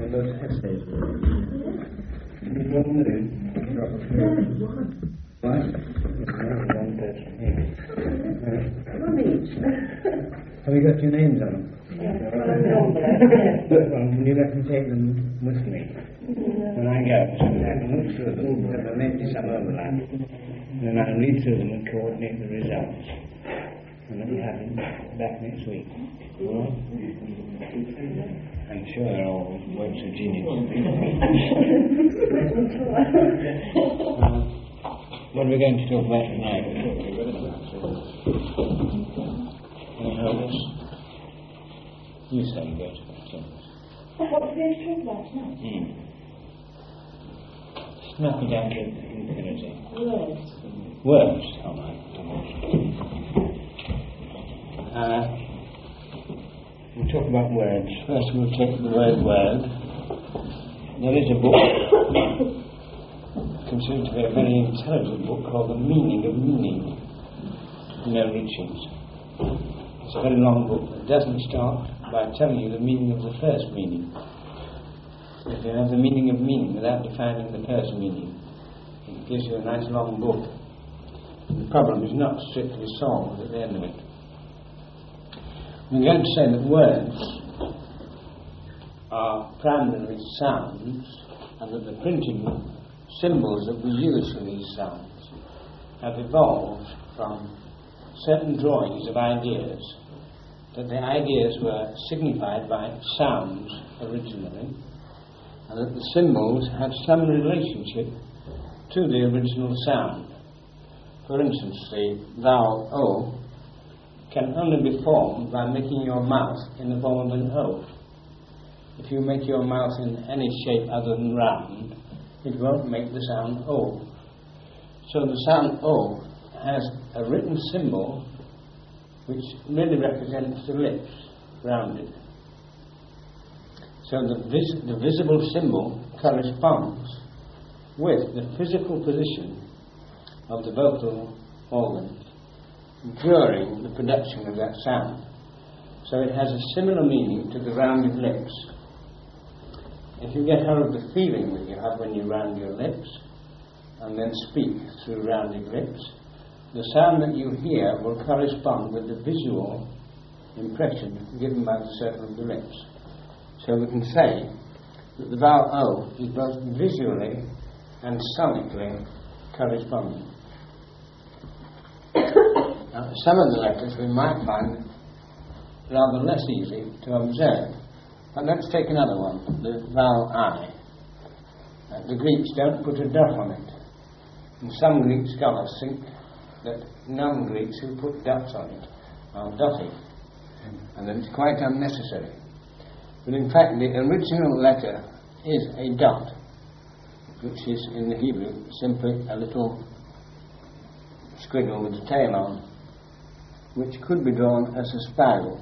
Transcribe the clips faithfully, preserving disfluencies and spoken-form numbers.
of those essays. You go on there, drop a few. What? One person here. One each. Have you got your names on them? Yes, well, Would you let me take them with me? When I go, so I can look through them, because there may be some overlap. Then I'll read through them and coordinate the results. And let me have them back next week. Well, I'm sure they're all works of genius. uh, what are we going to talk about tonight? Can you help us? You say go to that. what are we going to talk about tonight? Hmm. Snap it down to infinity. Words. Words. All right. Uh, we'll talk about words. First we'll take the word word. There is a book considered to be a very intelligent book called The Meaning of Meaning. No Richards. It's a very long book. It doesn't start by telling you the meaning of the first meaning. If you have the meaning of meaning without defining the first meaning, it gives you a nice long book. The problem is not strictly solved at the end of it. We're going to say that words are primarily sounds, and that the printed symbols that we use for these sounds have evolved from certain drawings of ideas, that the ideas were signified by sounds originally, and that the symbols have some relationship to the original sound. For instance, the vowel O can only be formed by making your mouth in the form of an O. If you make your mouth in any shape other than round, it won't make the sound O. So the sound O has a written symbol which really represents the lips, rounded. So the, vis- the visible symbol corresponds with the physical position of the vocal organs during the production of that sound. So it has a similar meaning to the rounded lips. If you get hold of the feeling that you have when you round your lips and then speak through rounded lips, the sound that you hear will correspond with the visual impression given by the circle of the lips. So we can say that the vowel O is both visually and sonically corresponding. Now, some of the letters we might find rather less easy to observe. But let's take another one, the vowel I. Uh, the Greeks don't put a dot on it. And some Greek scholars think that non-Greeks who put dots on it are dotty, and that it's quite unnecessary. But in fact, the original letter is a dot, which is in the Hebrew simply a little squiggle with a tail on, which could be drawn as a spiral.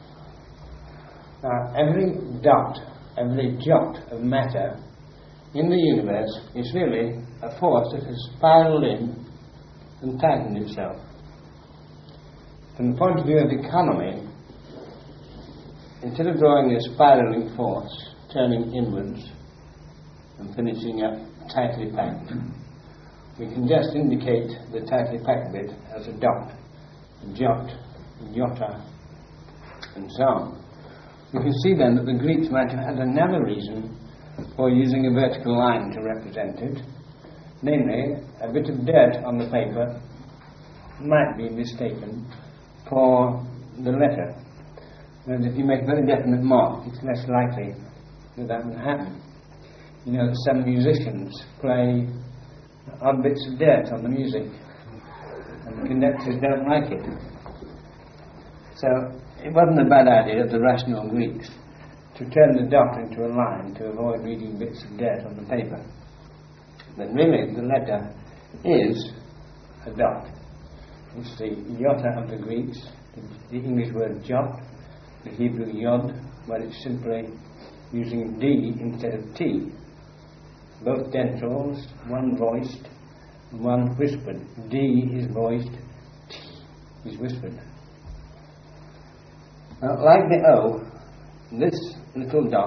Now, every dot, every jot of matter in the universe is really a force that has spiraled in and tightened itself. From the point of view of economy, instead of drawing a spiraling force, turning inwards and finishing up tightly packed, we can just indicate the tightly packed bit as a dot, a jot, a jota, and so on. You can see then that the Greeks might have had another reason for using a vertical line to represent it, namely, a bit of dirt on the paper might be mistaken for the letter. And if you make a very definite mark, it's less likely that that will happen. You know that some musicians play odd bits of dirt on the music, and the conductors don't like it. So it wasn't a bad idea of the rational Greeks to turn the dot into a line to avoid reading bits of dirt on the paper. But really the letter is a dot. It's the iota of the Greeks, the English word jot, the Hebrew yod, but it's simply using D instead of T. Both dentals, one voiced, one whispered. D is voiced, T is whispered. Now, like the O, this little dot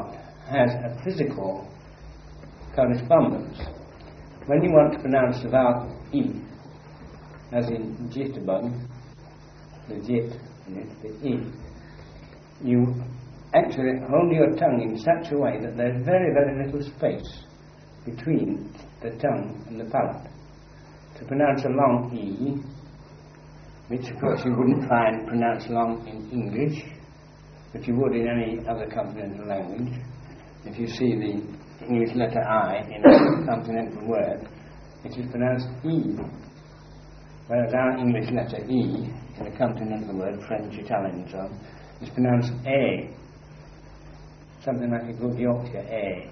has a physical correspondence. When you want to pronounce the vowel E, as in jitterbug, the jit in it, the E, you actually hold your tongue in such a way that there's very, very little space between the tongue and the palate. To pronounce a long E, which of course you wouldn't find pronounced long in English, but you would in any other continental language. If you see the English letter I in a continental word, it is pronounced E, whereas our English letter E in a continental word, French, Italian and so on, is pronounced A, something like a good Yorkshire A.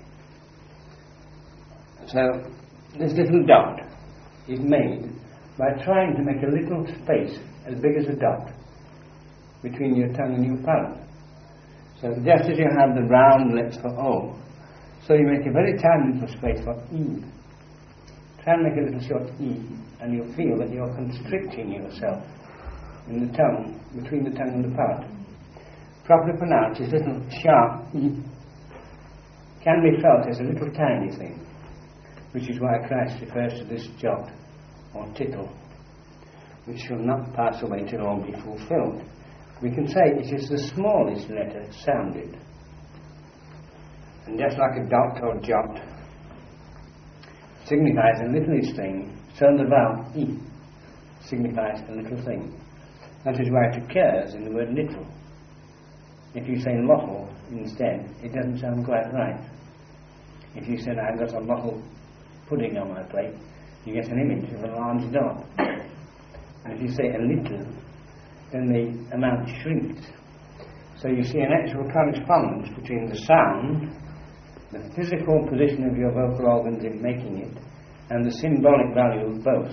So this little dot is made by trying to make a little space as big as a dot between your tongue and your palate. So just as you have the round lips for O, so you make a very tiny little space for E. Try and make a little short E, and you'll feel that you're constricting yourself in the tongue, between the tongue and the palate. Properly pronounced, this little sharp E can be felt as a little tiny thing, which is why Christ refers to this jot or tittle, which shall not pass away till all be fulfilled. We can say it is the smallest letter sounded. And just like a dot or jot signifies a littlest thing, so the vowel E signifies a little thing. That is why it occurs in the word little. If you say lottle instead, it doesn't sound quite right. If you said, I've got a lottle pudding on my plate, you get an image of a large dot. And if you say a little, then the amount shrinks. So you see an actual correspondence between the sound, the physical position of your vocal organs in making it, and the symbolic value of both.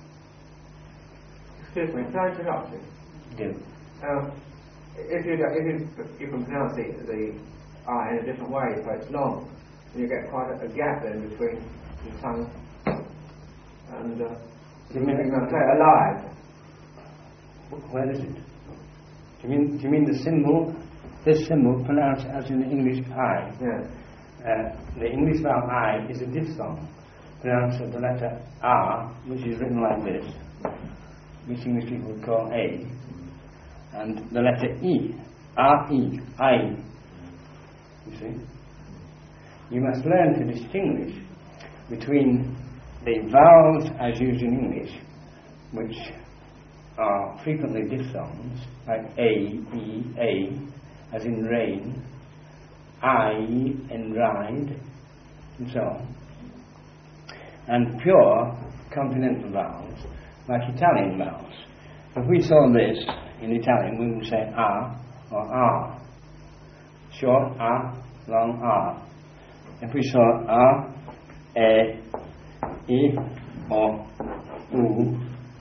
Excuse me, can I interrupt you? Do. Um, if you if you you can pronounce the, the I in a different way, so it's long, and you get quite a, a gap then between the tongue and uh, you mean you're going to say alive. Where is it? Do you mean do you mean the symbol? This symbol pronounced as in the English I. Yes. Uh, the English vowel I is a diphthong, pronounced with the letter R, which is written like this, which English people would call A, and the letter E, R E, I. You see? You must learn to distinguish between the vowels as used in English, which are frequently diphthongs, like A, E, A, as in rain, I in ride, and so on, and pure continental vowels, like Italian vowels. If we saw this in Italian, we would say A or R, short A, long R. If we saw A, E, I, or U,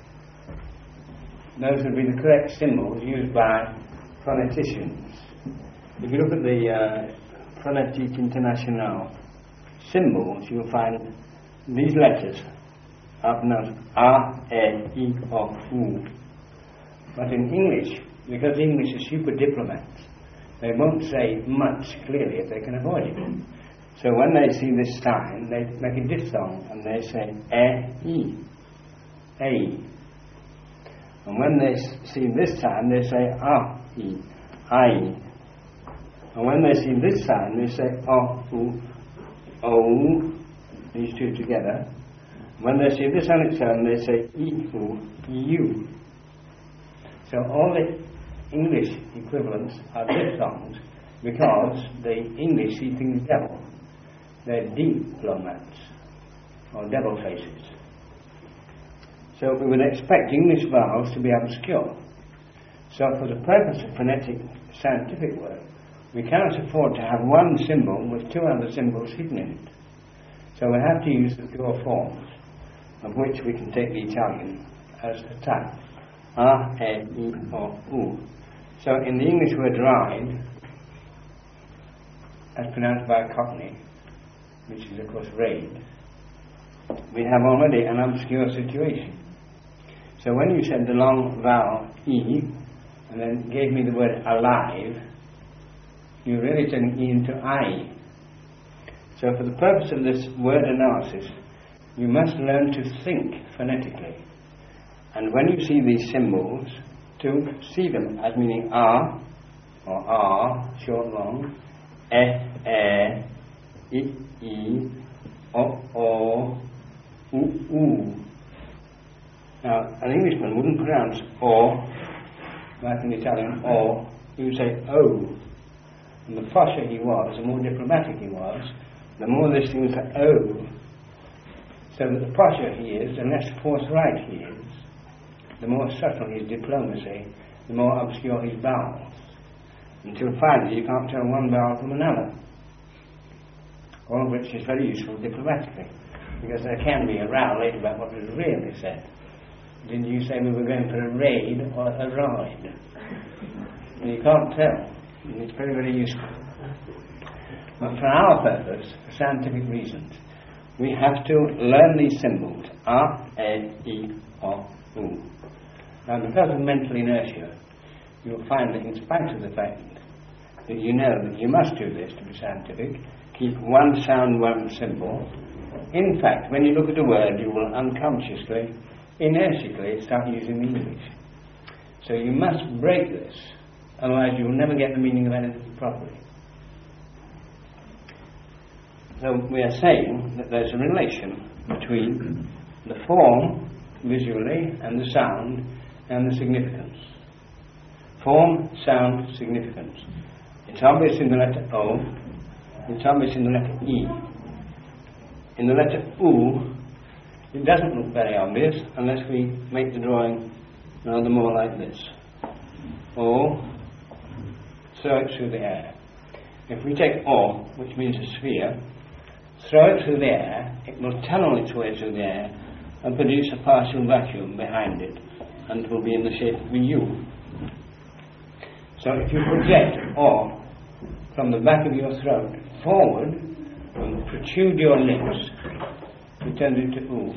those would be the correct symbols used by phoneticians. If you look at the uh, Phonetique International symbols, you'll find these letters are pronounced A, E, I, or U. But in English, because English is super diplomats, they won't say much clearly if they can avoid it. So when they see this sign, they make a diphthong and they say E, I, A. And when they see this sign, they say A, E, I. And when they see this sign, they say O, U, O, these two together. When they see this on its own, they say I, U, U. So all the English equivalents are diphthongs because the English see things double. They're diplomats, or double faces. So we would expect English vowels to be obscure. So for the purpose of phonetic scientific work, we cannot afford to have one symbol with two other symbols hidden in it. So we have to use the pure forms, of which we can take the Italian as a type. A, E, I, or U. So in the English word ride, as pronounced by a Cockney, which is of course raid, we have already an obscure situation. So when you said the long vowel E, and then gave me the word alive, you're really turning E into I. So for the purpose of this word analysis, you must learn to think phonetically. And when you see these symbols, to see them as meaning R, or R, short, long, E, E, I, I, O, O, U, U. Now, an Englishman wouldn't pronounce O, like an Italian, O, he would say O. And the posher he was, the more diplomatic he was, the more this thing was O. So that the posher he is, the less forthright he is, the more subtle his diplomacy, the more obscure his vowels. Until finally you can't tell one vowel from another. All of which is very useful diplomatically, because there can be a row later about what was really said. Didn't you say we were going for a raid or a ride? And you can't tell. And it's very, very useful. But for our purpose, for scientific reasons, we have to learn these symbols, R, E, I, O, U. Now, because of mental inertia, you'll find that in spite of the fact that you know that you must do this to be scientific, keep one sound, one symbol, in fact, when you look at a word, you will unconsciously, inertically start using the English. So you must break this, otherwise you will never get the meaning of anything properly. So we are saying that there's a relation between the form, visually, and the sound, and the significance. Form, sound, significance. It's obvious in the letter O, it's obvious in the letter E. In the letter U, it doesn't look very obvious unless we make the drawing rather more like this. O, throw it through the air. If we take O, which means a sphere, throw it through the air, it will tunnel its way through the air and produce a partial vacuum behind it, and it will be in the shape of a U. So if you project O from the back of your throat forward and protrude your lips, it turns into U.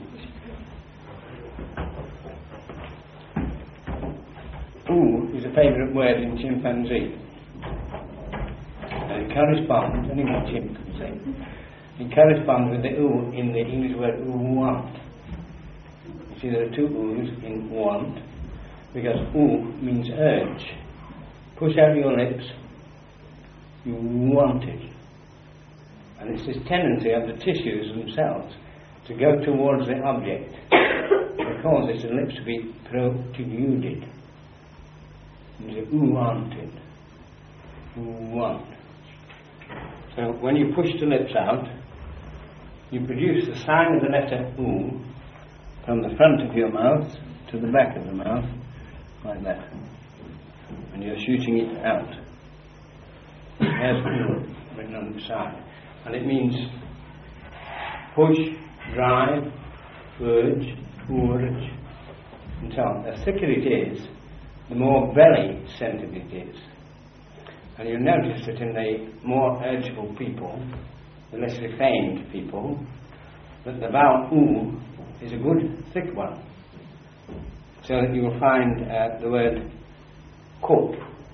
U is a favourite word in chimpanzee. And it corresponds, any more chimpanzee, it corresponds with the U in the English word want. You see there are two U's in want, because U means urge. Push out your lips, you want it. And it's this tendency of the tissues themselves to go towards the object that causes the lips to be protruded. And you want it. You want. So when you push the lips out, you produce the sign of the letter U from the front of your mouth to the back of the mouth, like that. And you're shooting it out. There's U written on the side. And it means push, drive, urge, urge, and so on. The thicker it is, the more belly-centered it is. And you'll notice that in the more urgeable people, the less refined people, that the vowel U is a good thick one. So that you will find uh, the word coat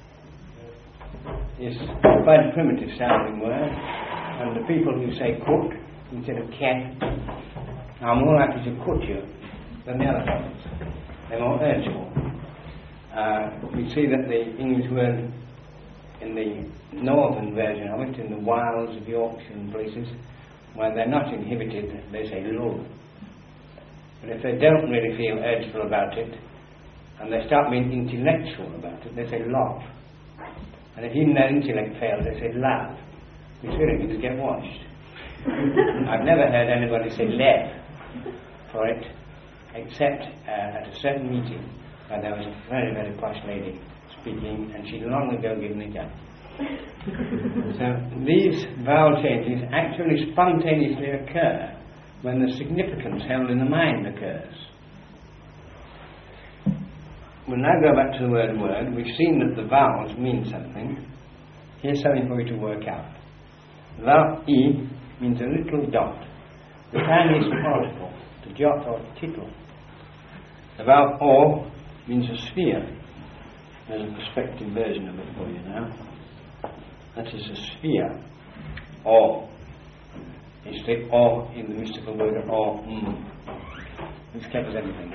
is quite a primitive sounding word, and the people who say coat instead of cat are more likely to cut you than the other ones. They're more urgeable. Uh, we see that the English word in the northern version of it, in the wilds of Yorkshire and places where they're not inhibited, they say love. But if they don't really feel urgeful about it, and they start being intellectual about it, they say love. And if even their intellect fails, they say love, which really means get washed. I've never heard anybody say lev for it, except uh, at a certain meeting where there was a very, very posh lady speaking, and she'd long ago given it up. So these vowel changes actually spontaneously occur when the significance held in the mind occurs. We'll now go back to the word word. We've seen that the vowels mean something. Here's something for you to work out. The vowel E means a little dot, the tiniest particle, the jot or tittle. The vowel O means a sphere. There's a perspective version of it for you now. That is a sphere. O. It's the or in the mystical word or, mm, which covers everything.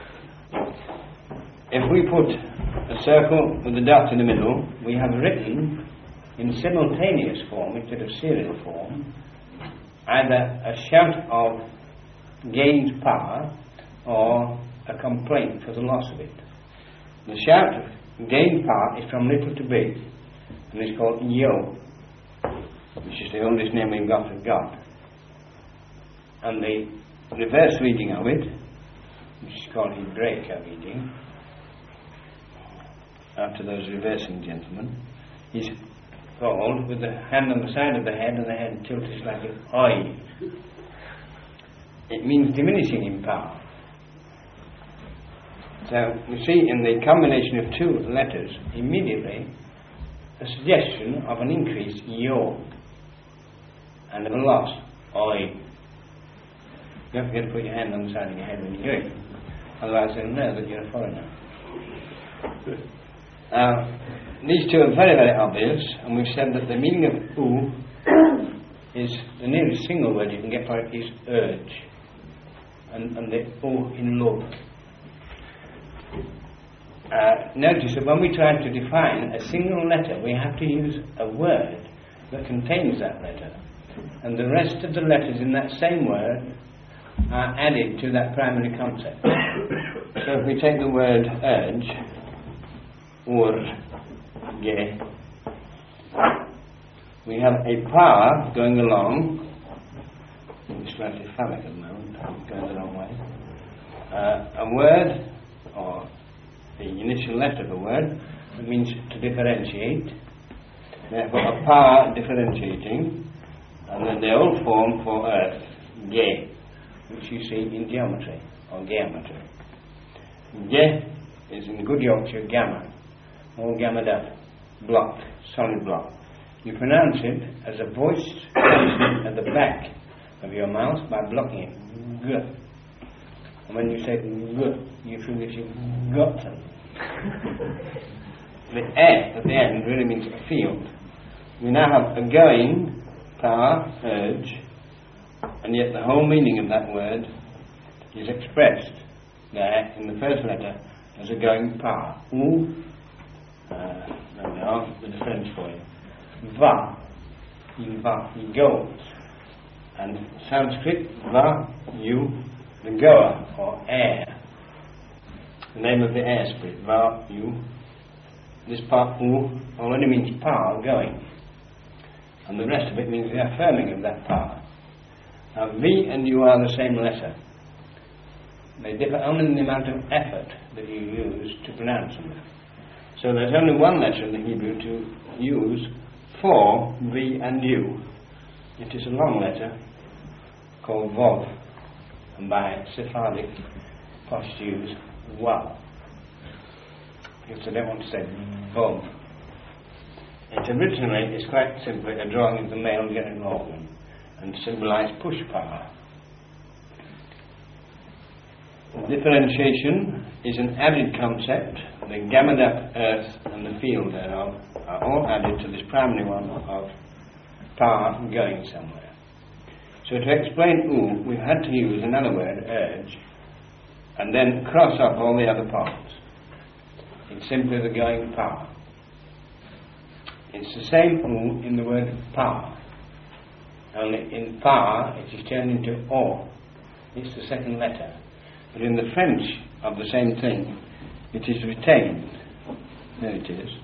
If we put a circle with a dot in the middle, we have written in simultaneous form instead of serial form either a shout of gained power or a complaint for the loss of it. The shout of gained power is from little to big, and it's called Yo, which is the oldest name we've got of God. And the reverse reading of it, which is called Hebraica reading, after those reversing gentlemen, is called with the hand on the side of the head and the head tilted slightly oi. It means diminishing in power. So we see in the combination of two letters immediately a suggestion of an increased yo and of a loss oi. Don't forget to put your hand on the side of your head when you do it, otherwise they'll know that you're a foreigner. Now, these two are very, very obvious, and we've said that the meaning of u is the nearest single word you can get for it is urge, and, and the u in love. Uh, notice that when we try to define a single letter, we have to use a word that contains that letter, and the rest of the letters in that same word are added to that primary concept. So if we take the word urge, or ge, we have a power going along, it's slightly phallic at the moment, going the wrong way, uh, a word, or the initial letter of a word, that means to differentiate, therefore a power differentiating, and then the old form for earth, ge, which you see in geometry, or geometry. Ge is in good Yorkshire gamma, all gammaed up, blocked, solid block. You pronounce it as a voiced consonant at the back of your mouth by blocking it, g. And when you say g, you feel that you've got them. The e at the end really means a field. We now have a going, power, urge, and yet the whole meaning of that word is expressed there in the first letter as a going power. U, uh, there we are, with the French for you. Va, il va, he goes. And Sanskrit, va, you, the goer, or air. The name of the air spirit, va, you. This part, u, already means power, going. And the rest of it means the affirming of that power. Now, V and U are the same letter. They differ only in the amount of effort that you use to pronounce them. So there's only one letter in the Hebrew to use for V and U. It is a long letter called Vav, and by Sephardic posh Jews, Wav, because they don't want to say Vav. It originally is quite simply a drawing of the male genital organ and symbolise push power. Differentiation is an added concept. The gammaed up earth and the field thereof are all added to this primary one of power going somewhere. So to explain U, we've had to use another word, urge, and then cross off all the other parts. It's simply the going power. It's the same U in the word power, only in power it is turned into O. It's the second letter. But in the French of the same thing, it is retained. There it is.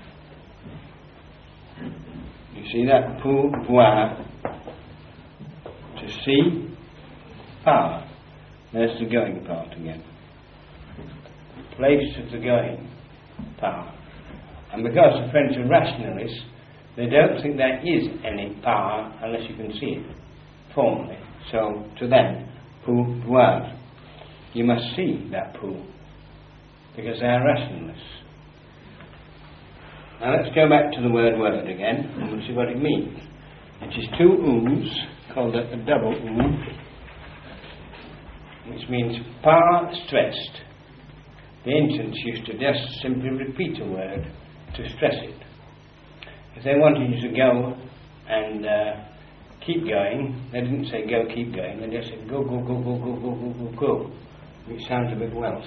You see that? Pouvoir. To see, power. There's the going part again. Place of the going power. And because the French are rationalists, they don't think there is any power unless you can see it formally. So to them, pouvoir. You must see that pool, because they are rationalists. Now let's go back to the word word again, and we'll see what it means. It is two U's, called a, a double U, which means power stressed. The ancients used to just simply repeat a word to stress it. If they wanted you to go and uh, keep going, they didn't say go, keep going, they just said go, go, go, go, go, go, go, go, go, which sounds a bit Welsh.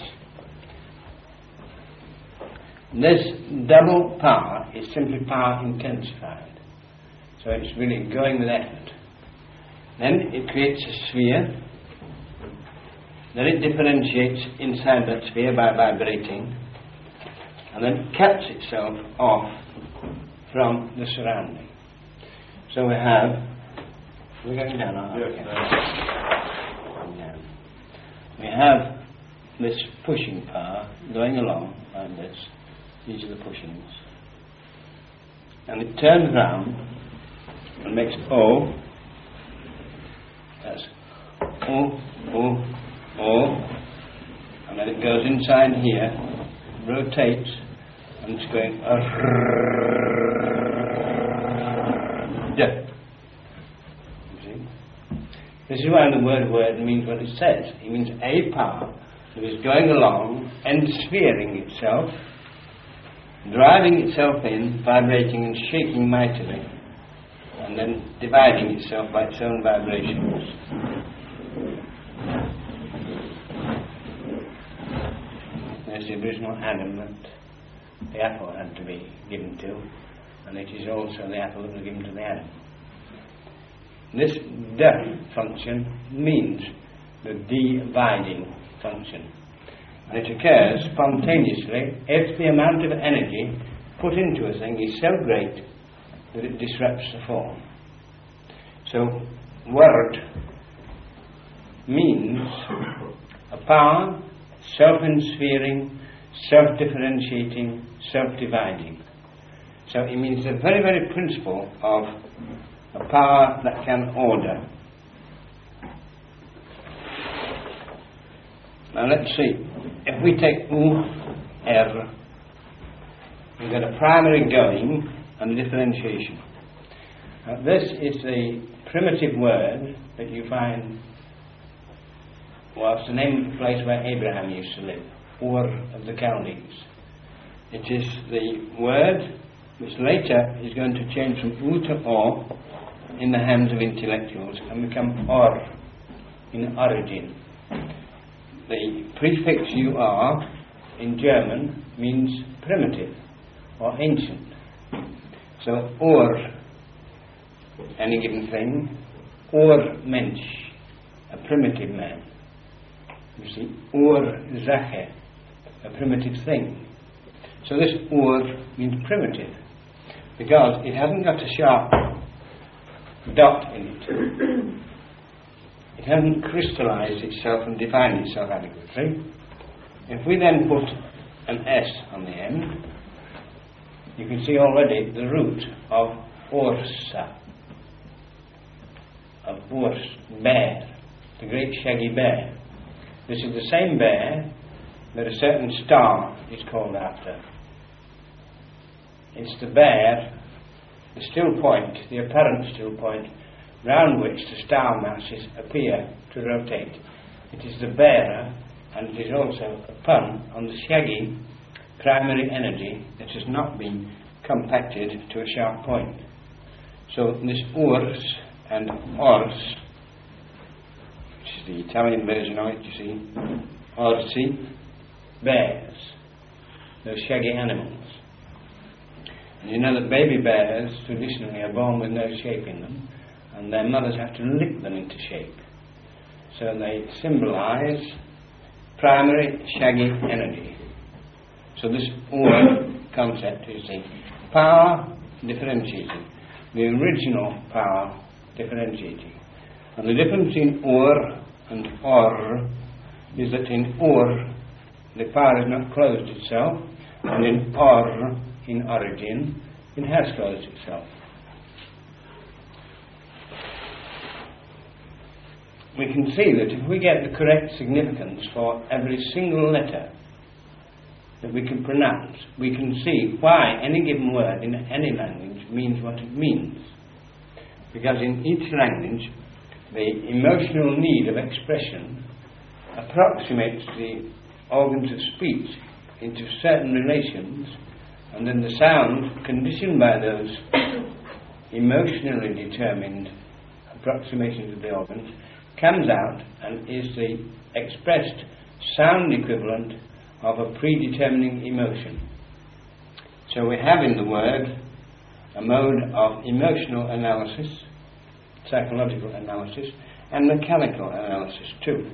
This double power is simply power intensified. So it's really going with effort. Then it creates a sphere. Then it differentiates inside that sphere by vibrating. And then cuts itself off from the surrounding. So we have... We're going down, aren't we? Yes, Down. We have this pushing power going along like this. These are the pushings. And it turns round and makes O. That's O, O, O. And then it goes inside here, rotates, and it's going D. You see? This is why the word word means what it says. It means a power that is going along, ensphering itself, driving itself in, vibrating and shaking mightily, and then dividing itself by its own vibrations. There's the original Adam that the apple had to be given to, and it is also the apple that was given to the Adam. This D function means the dividing function. And it occurs spontaneously if the amount of energy put into a thing is so great that it disrupts the form. So, word means a power, self-ensphering, self-differentiating, self-dividing. So it means the very, very principle of a power that can order. Now let's see. If we take U, R, we've got a primary going and a differentiation. Now this is a primitive word that you find, well, it's the name of the place where Abraham used to live, Ur of the Chaldees. It is the word which later is going to change from U to O in the hands of intellectuals and become Or in origin. The prefix U R in German means primitive or ancient. So Ur, any given thing, Ur Mensch, a primitive man. You see, Ur Sache, a primitive thing. So this Ur means primitive because it hasn't got a sharp dot in it. It hasn't crystallized itself and defined itself adequately. If we then put an S on the end, you can see already the root of Ursa, of Urs, bear, the great shaggy bear. This is the same bear that a certain star is called after. It's the bear, the still point, the apparent still point, round which the star masses appear to rotate. It is the bearer, and it is also a pun on the shaggy primary energy that has not been compacted to a sharp point. So this Urs and Ors, which is the Italian version of it, you see, Orsi, bears, those shaggy animals. And you know that baby bears traditionally are born with no shape in them, and their mothers have to lick them into shape. So they symbolize primary shaggy energy. So this Ur concept is the power differentiating, the original power differentiating. And the difference in Ur and Or is that in Ur the power has not closed itself, and in Or, in origin, it has closed itself. We can see that if we get the correct significance for every single letter that we can pronounce, we can see why any given word in any language means what it means. Because in each language, the emotional need of expression approximates the organs of speech into certain relations, and then the sound, conditioned by those emotionally determined approximation to the organs, comes out and is the expressed sound equivalent of a predetermining emotion. So we have in the word a mode of emotional analysis, psychological analysis, and mechanical analysis too.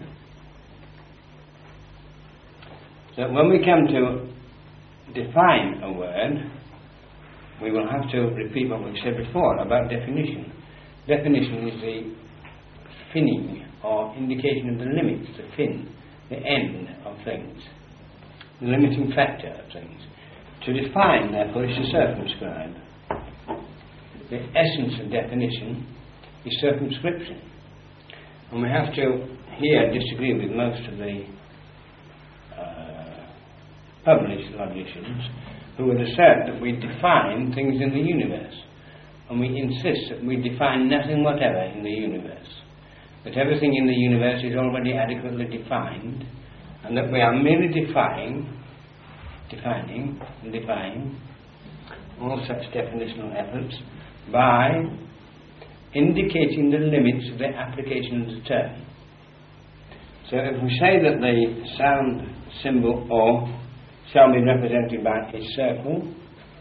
So when we come to define a word, we will have to repeat what we've said before about definition. Definition is the finning, or indication of the limits, the fin, the end of things, the limiting factor of things. To define, therefore, is to circumscribe. The essence of definition is circumscription. And we have to here disagree with most of the uh, published logicians who would assert that we define things in the universe, and we insist that we define nothing whatever in the universe, that everything in the universe is already adequately defined, and that we are merely defining, defining and defying all such definitional efforts by indicating the limits of the application of the term. So if we say that the sound symbol O shall be represented by a circle,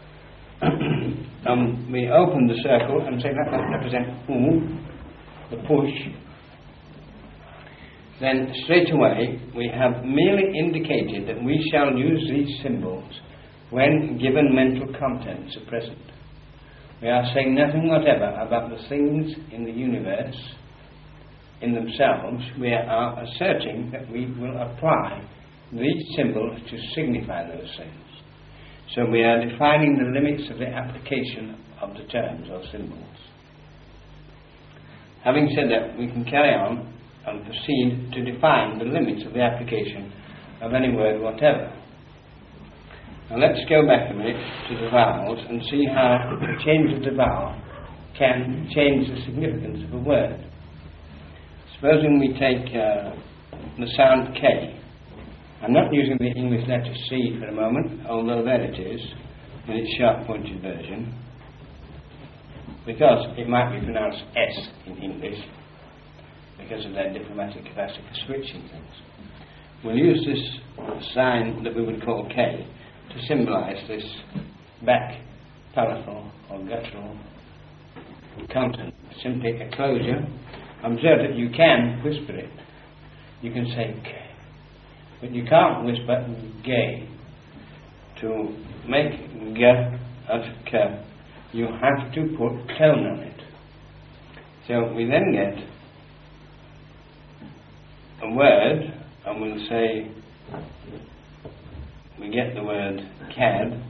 and we open the circle and say that must represent U, the push, then straight away we have merely indicated that we shall use these symbols when given mental contents are present. We are saying nothing whatever about the things in the universe in themselves. We are asserting that we will apply these symbols to signify those things. So we are defining the limits of the application of the terms or symbols. Having said that, we can carry on and proceed to define the limits of the application of any word whatever. Now let's go back a minute to the vowels and see how the change of the vowel can change the significance of a word. Supposing we take uh, the sound K. I'm not using the English letter C for a moment, although there it is in its sharp-pointed version, because it might be pronounced S in English because of their diplomatic capacity for switching things. We'll use this sign that we would call K to symbolise this back palatal or guttural content, simply a closure. Observe that you can whisper it. You can say K, but you can't whisper gay. To make G as K, you have to put tone on it. So we then get a word, and we'll say, we get the word cad,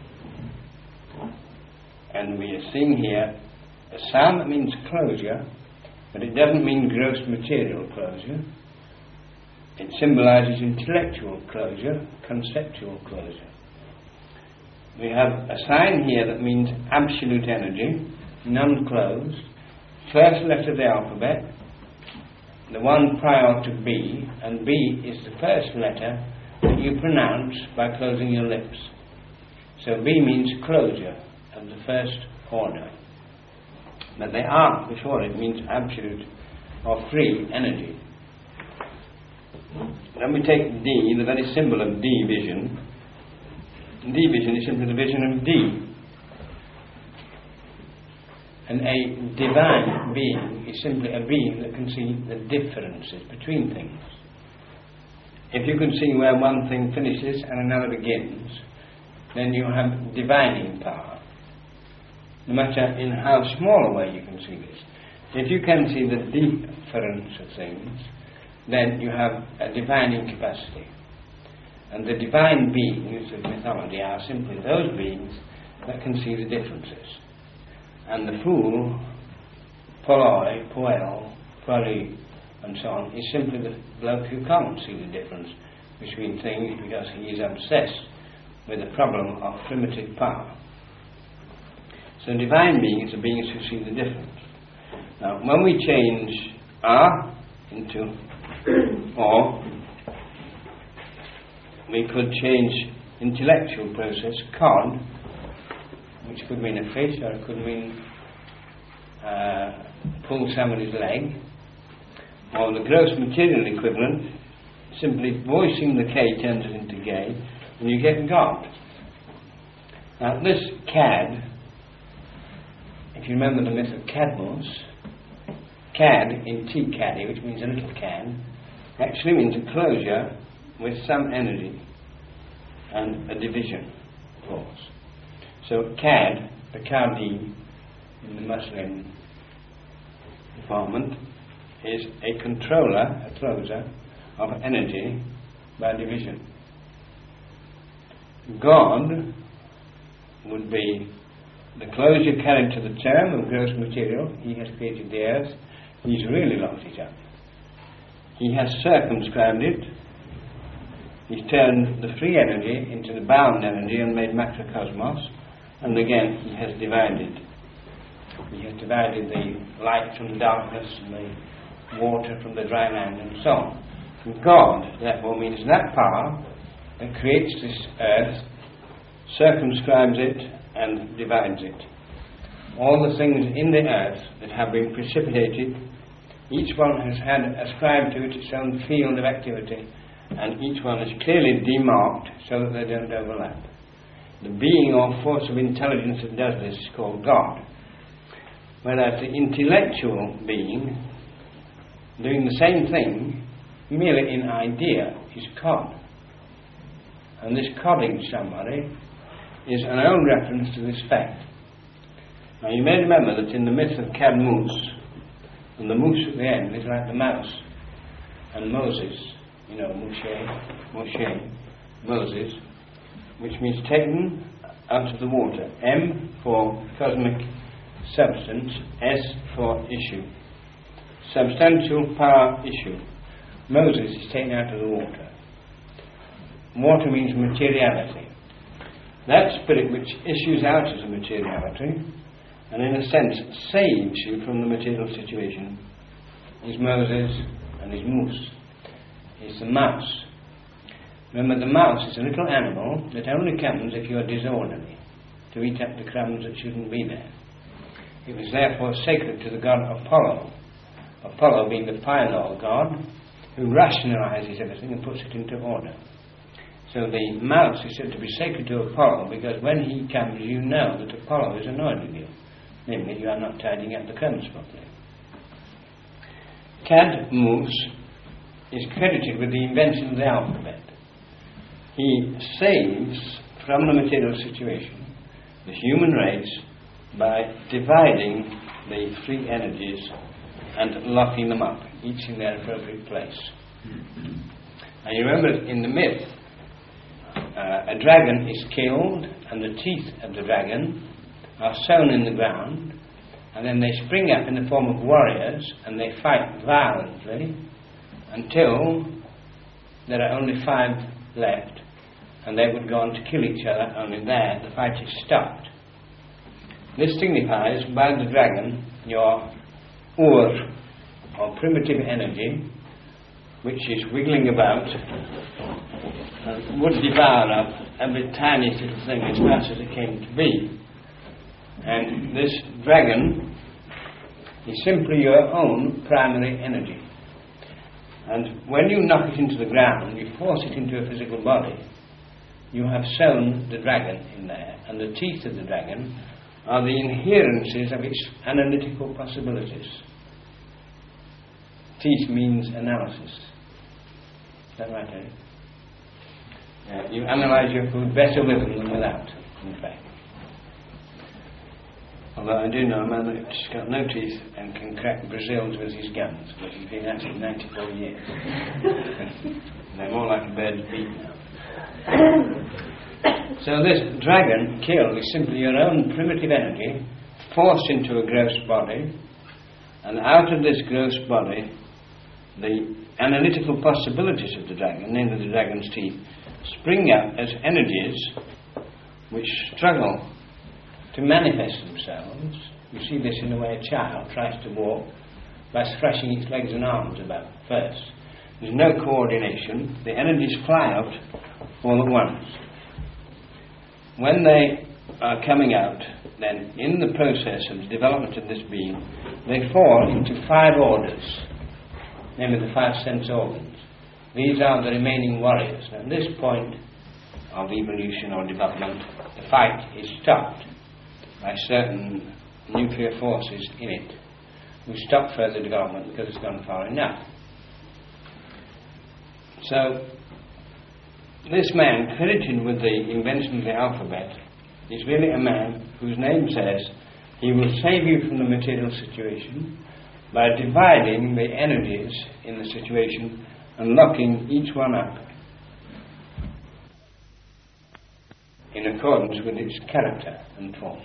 and we are seeing here a sound that means closure, but it doesn't mean gross material closure. It symbolises intellectual closure, conceptual closure. We have a sign here that means absolute energy, non-closed, first letter of the alphabet, the one prior to B, and B is the first letter that you pronounce by closing your lips. So B means closure of the first order. But the R before it means absolute or free energy. Then we take D, the very symbol of D vision. D vision is simply the vision of D. And a divine being is simply a being that can see the differences between things. If you can see where one thing finishes and another begins, then you have divining power. No matter in how small a way you can see this. If you can see the difference of things, then you have a divining capacity. And the divine beings of mythology are simply those beings that can see the differences. And the fool, poloi, poel, poli, and so on, is simply the bloke who can't see the difference between things because he is obsessed with the problem of primitive power. So divine beings are beings who see the difference. Now, when we change R into or, we could change intellectual process, cod, which could mean a fish or it could mean uh, pull somebody's leg, or the gross material equivalent, simply voicing the K turns it into gay, and you get God. Now this cad, if you remember the myth of Cadmus, cad in T caddy, which means a little can, actually means a closure with some energy and a division force. So cad, the kadi in the Muslim department, is a controller, a closer of energy by division. God would be the closure carried to the term of gross material. He has created the earth. He's really locked it up. He has circumscribed it. He's turned the free energy into the bound energy and made macrocosmos. And again, he has divided. He has divided the light from the darkness and the water from the dry land and so on. And God, therefore, means that power that creates this earth, circumscribes it and divides it. All the things in the earth that have been precipitated, each one has had ascribed to it its own field of activity, and each one is clearly demarked so that they don't overlap. The being or force of intelligence that does this is called God. Whereas the intellectual being, doing the same thing, merely in idea, is cod. And this codding somebody is an old reference to this fact. Now you may remember that in the myth of Cadmus, and the moose at the end is like the mouse, and Moses, you know, Moshe, Moshe, Moses, which means taken out of the water. M for cosmic substance, S for issue. Substantial power issue. Moses is taken out of the water. Water means materiality. That spirit which issues out as a materiality, and in a sense saves you from the material situation, is Moses and his moose. It's the mouse. Remember, the mouse is a little animal that only comes if you are disorderly, to eat up the crumbs that shouldn't be there. It was therefore sacred to the god Apollo, Apollo being the pioneer god who rationalizes everything and puts it into order. So the mouse is said to be sacred to Apollo because when he comes you know that Apollo is annoyed with you, namely you are not tidying up the crumbs properly. Cadmus is credited with the invention of the alphabet. He saves from the material situation the human race by dividing the free energies and locking them up, each in their appropriate place. And you remember in the myth, uh, a dragon is killed and the teeth of the dragon are sown in the ground, and then they spring up in the form of warriors and they fight violently until there are only five left, and they would go on to kill each other. Only there the fight is stopped. This signifies by the dragon your ur, or primitive energy, which is wiggling about and would devour up every tiny little thing as fast as it came to be. And this dragon is simply your own primary energy. And when you knock it into the ground, you force it into a physical body, you have sown the dragon in there, and the teeth of the dragon are the inherences of its analytical possibilities. Teeth means analysis. Is that right, Eric? Yeah, you analyse your food better with them than without, in fact. Although I do know a man that's got no teeth and can crack Brazils with his guns, but he's been at it ninety-four years. They're more like a bird's beak now. So this dragon killed is simply your own primitive energy forced into a gross body, and out of this gross body the analytical possibilities of the dragon, namely the dragon's teeth, spring up as energies which struggle to manifest themselves. You see this in the way a child tries to walk by thrashing its legs and arms about first. There's no coordination. The energies fly out all at once. When they are coming out, then in the process of the development of this being, they fall into five orders, namely the five sense organs. These are the remaining warriors. Now, at this point of evolution or development, the fight is stopped by certain nuclear forces in it. We stop further development because it's gone far enough. So, this man, credited with the invention of the alphabet, is really a man whose name says he will save you from the material situation by dividing the energies in the situation and locking each one up in accordance with its character and form.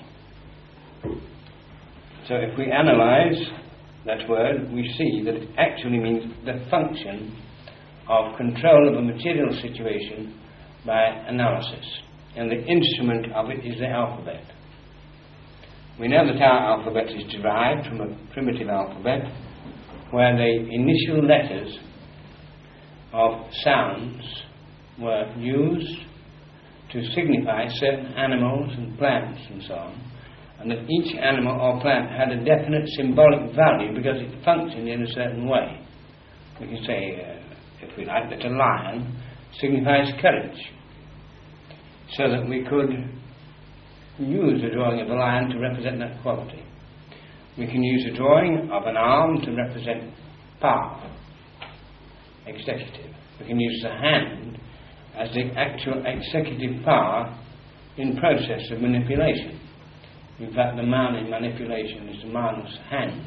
So if we analyse that word, we see that it actually means the function of control of a material situation by analysis, and the instrument of it is the alphabet. We know that our alphabet is derived from a primitive alphabet where the initial letters of sounds were used to signify certain animals and plants and so on, and that each animal or plant had a definite symbolic value because it functioned in a certain way. We can say, uh, if we like, that a lion signifies courage, so that we could use a drawing of a lion to represent that quality. We can use a drawing of an arm to represent power, executive. We can use the hand as the actual executive power in process of manipulation. In fact, the man in manipulation is the man's hand.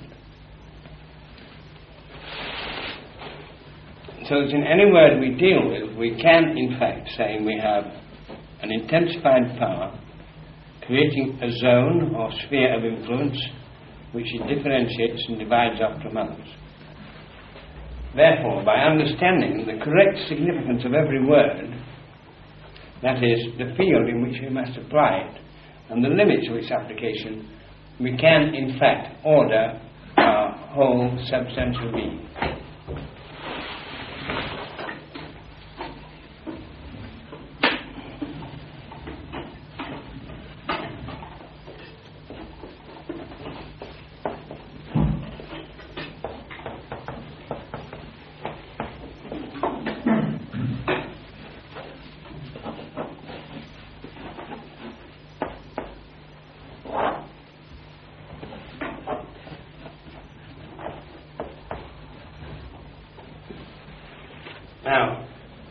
So that in any word we deal with, we can in fact say we have an intensified power creating a zone or sphere of influence which it differentiates and divides off from others. Therefore, by understanding the correct significance of every word, that is, the field in which we must apply it and the limits of its application, we can in fact order our whole substantial being. Now,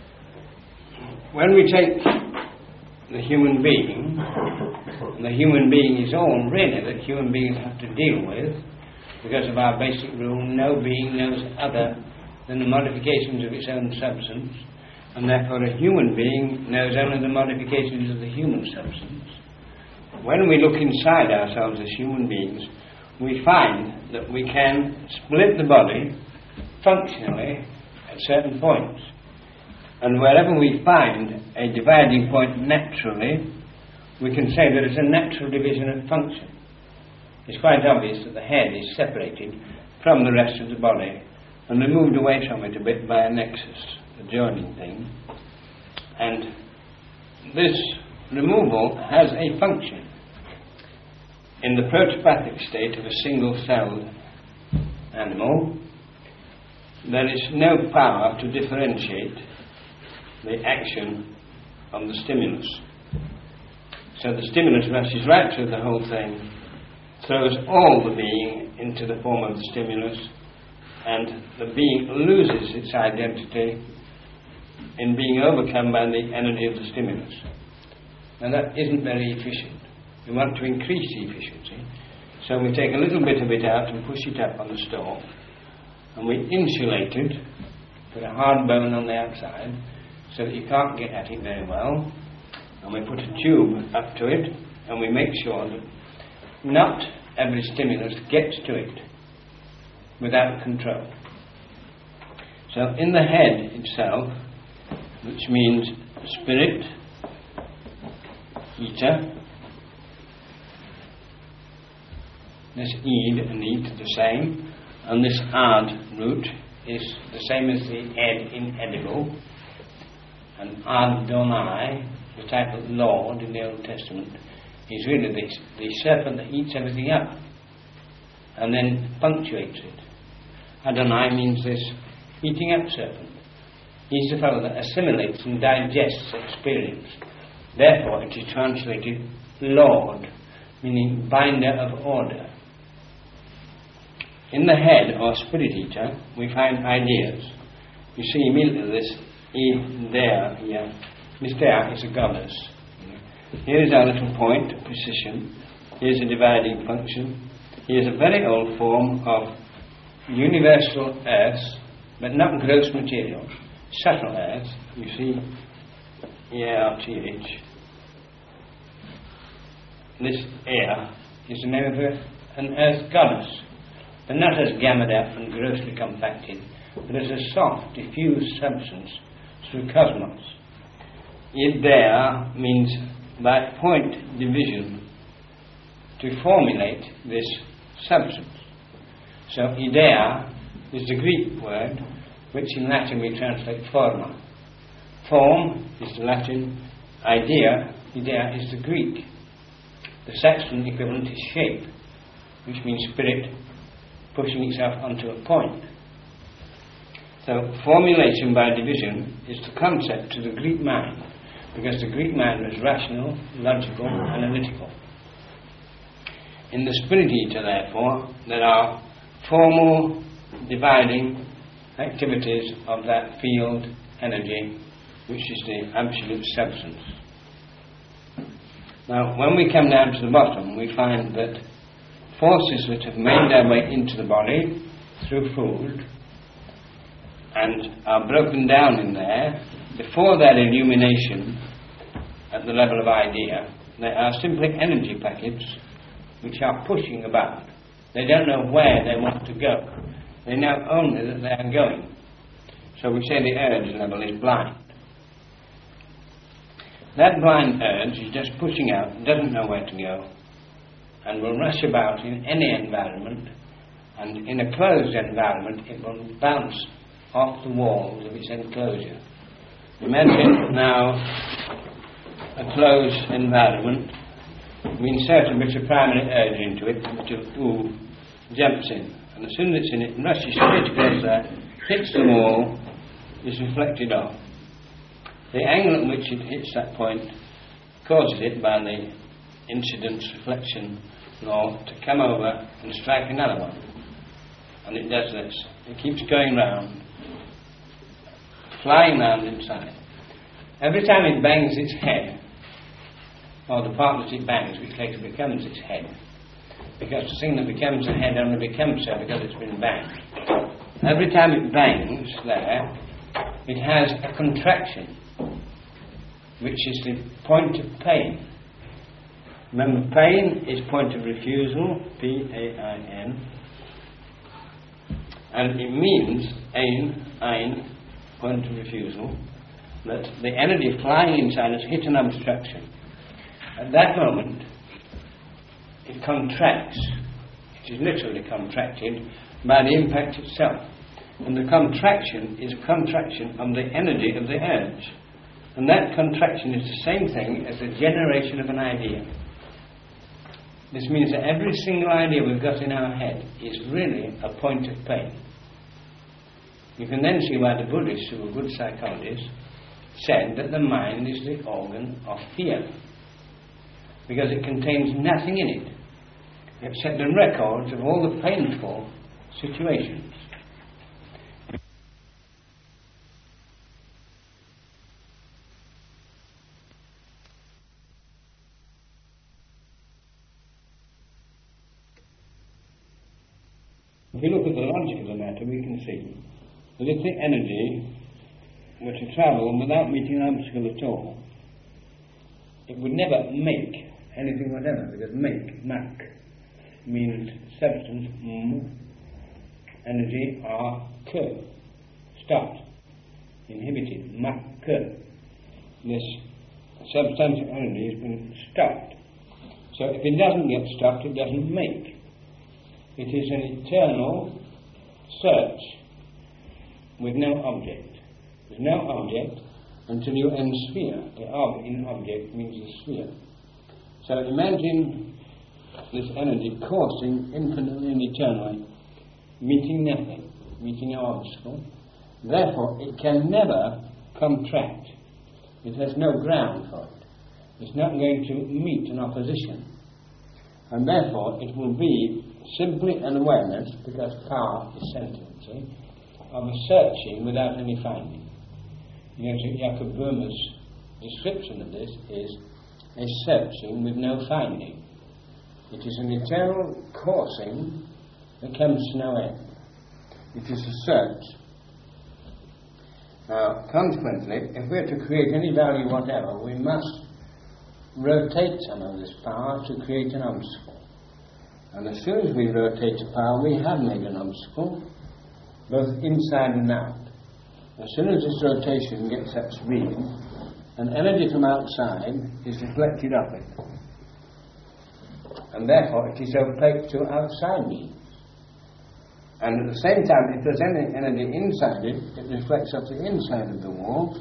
when we take the human being, the human being is all really that human beings have to deal with, because of our basic rule, no being knows other than the modifications of its own substance, and therefore a human being knows only the modifications of the human substance. When we look inside ourselves as human beings, we find that we can split the body functionally at certain points. And wherever we find a dividing point naturally, we can say there is a natural division of function. It's quite obvious that the head is separated from the rest of the body and removed away from it a bit by a nexus, a joining thing. And this removal has a function. In the protopathic state of a single-celled animal, there is no power to differentiate the action of the stimulus. So the stimulus rushes right through the whole thing, throws all the being into the form of the stimulus, and the being loses its identity in being overcome by the energy of the stimulus. Now that isn't very efficient. We want to increase the efficiency, so we take a little bit of it out and push it up on the stove, and we insulate it, put a hard bone on the outside, so that you can't get at it very well, and we put a tube up to it, and we make sure that not every stimulus gets to it without control. So in the head itself, which means spirit, ether, this id and it are the same, and this ad root is the same as the ed in edible, and Adonai, the type of Lord in the Old Testament, is really the, the serpent that eats everything up and then punctuates it. Adonai means this eating up serpent. He's the fellow that assimilates and digests experience. Therefore it is translated Lord, meaning binder of order. In the head, or spirit eater, we find ideas. You see immediately this E there here. This there is a goddess. Here is our little point, precision. Here's a dividing function. Here's a very old form of universal earth, but not gross material. Subtle earth, you see, E A R T H. This air is the name of a, an earth goddess, but not as gammed up and grossly compacted, but as a soft, diffuse substance through cosmos. Idea means by point division to formulate this substance. So idea is the Greek word which in Latin we translate forma. Form is the Latin, idea, idea is the Greek. The Saxon equivalent is shape, which means spirit pushing itself onto a point. So formulation by division is the concept to the Greek mind, because the Greek mind was rational, logical, analytical. In the spirit eater, therefore, there are formal dividing activities of that field energy, which is the absolute substance. Now, when we come down to the bottom, we find that forces that have made their way into the body through food and are broken down in there, before their illumination at the level of idea, they are simply energy packets which are pushing about. They don't know where they want to go. They know only that they are going. So we say the urge level is blind. That blind urge is just pushing out, doesn't know where to go, and will rush about in any environment, and in a closed environment it will bounce off the walls of its enclosure. Imagine now a closed environment. We insert a bit of primary urge into it, a bit of ooh jumps in, and as soon as it's in it, rushes straight across there, hits the wall, is reflected off. The angle at which it hits that point causes it, by the incidence reflection law, to come over and strike another one. And it does this. It keeps going round, flying round inside. Every time it bangs its head, or the part that it bangs, which later becomes its head, because the thing that becomes a head only becomes so because it's been banged. Every time it bangs there, it has a contraction, which is the point of pain. Remember, pain is point of refusal, P A I N, and it means, ein, ein, point of refusal, that the energy flying inside has hit an obstruction. At that moment, it contracts. It is literally contracted by the impact itself. And the contraction is a contraction of the energy of the urge. And that contraction is the same thing as the generation of an idea. This means that every single idea we've got in our head is really a point of pain. You can then see why the Buddhists, who were good psychologists, said that the mind is the organ of fear, because it contains nothing in it except the records of all the painful situations. If we look at the logic of the matter, we can see that if the energy were to travel without meeting an obstacle at all, it would never make anything whatever, because make, mak, means substance, m, energy, r, k, stopped, inhibited, mak, k. This substantial energy has been stopped. So if it doesn't get stopped, it doesn't make. It is an eternal search with no object. There's no object until you end sphere. The ob in object means the sphere. So imagine this energy coursing infinitely and eternally, meeting nothing, meeting no obstacle. Therefore, it can never contract. It has no ground for it. It's not going to meet an opposition. And therefore, it will be simply an awareness, because power is sentient, see, of a searching without any finding. You know, Jacob Böhmer's description of this is a searching with no finding. It is an eternal coursing that comes to no end. It is a search. Now, consequently, if we're to create any value whatever, we must rotate some of this power to create an obstacle. And as soon as we rotate the power, we have made an obstacle, both inside and out. As soon as this rotation gets up speed, an energy from outside is reflected off it. And therefore it is opaque to outside means. And at the same time, if there's any energy inside it, it reflects off the inside of the wall,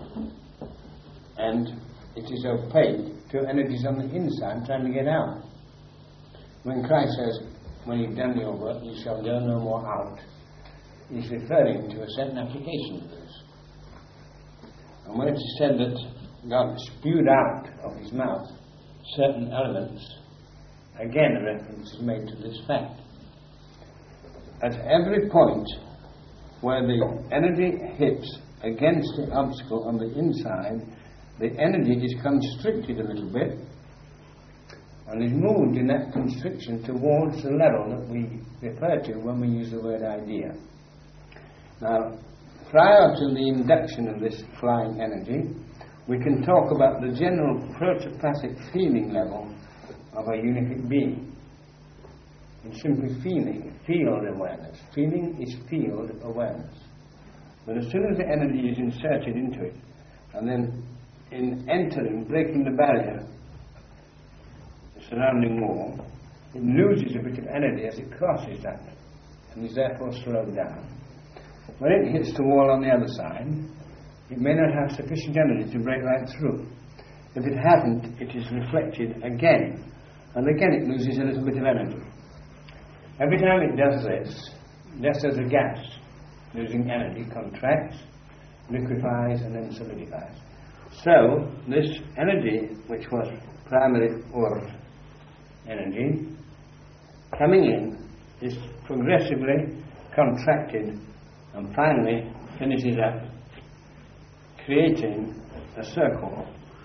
and it is opaque to energies on the inside trying to get out. When Christ says, when you've done your work, you shall go no more out, he's referring to a certain application of this. And when it is said that God spewed out of his mouth certain elements, again a reference is made to this fact. At every point where the energy hits against the obstacle on the inside, the energy is constricted a little bit and is moved in that constriction towards the level that we refer to when we use the word idea. Now, prior to the induction of this flying energy, we can talk about the general protoplastic feeling level of a unific being. It's simply feeling, field awareness. Feeling is field awareness. But as soon as the energy is inserted into it, and then in entering, breaking the barrier, the surrounding wall, it loses a bit of energy as it crosses that, and is therefore slowed down. When it hits the wall on the other side, it may not have sufficient energy to break right through. If it hasn't, it is reflected again, and again it loses a little bit of energy. Every time it does this, just as a gas, losing energy, contracts, liquefies, and then solidifies. So, this energy, which was primarily Ur energy, coming in, is progressively contracted and finally finishes up creating a circle